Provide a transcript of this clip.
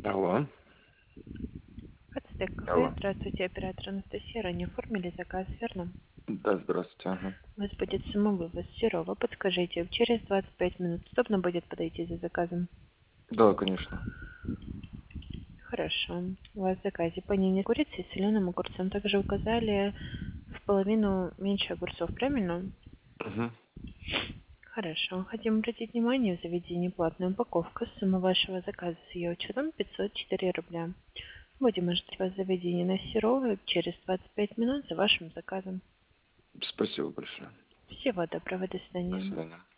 Алло. Ацтек кафе. Алло. Здравствуйте, оператор Анастасия. Ранее оформили заказ, верно? Да, здравствуйте. Ага. У вас будет самовывоз Серова. Подскажите, через 25 минут удобно будет подойти за заказом? Да, конечно. Хорошо. У вас в заказе панини курицы с соленым огурцом. Также указали в половину меньше огурцов, правильно? Угу. Хорошо. Хотим обратить внимание, в заведении платная упаковка. Сумма вашего заказа с ее учетом 504 рубля. Будем ожидать вас в заведении на Серова через 25 минут за вашим заказом. Спасибо большое. Всего доброго, до До свидания. свидания.